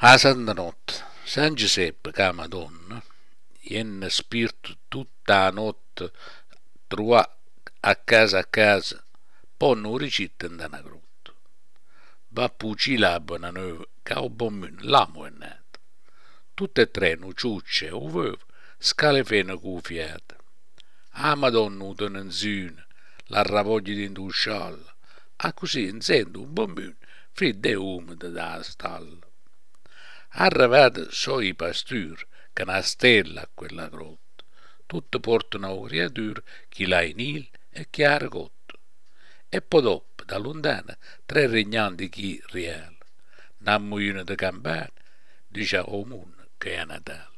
A Santa Notte, San Giuseppe, che Madonna, in spirito tutta la notte, trova a casa, poi non ricetta in una grotta. Va pucci la buona nuova, che ho buon l'amo è nato. Tutte e tre, no ciucce, uovo, scale fene con fiata. A Madonna non tenenzina, la ravoglia dentro un sciallo, a così sento un bambino freddo e umido da stalla. Arrivati so i pastori che una stella a quella grotta. Tutti portano una creatura chi l'ha in il e chi ha ricotto. E poi dopo, da lontano, tre regnanti chi reale. Una muina di campane dice a mondo che è Natale.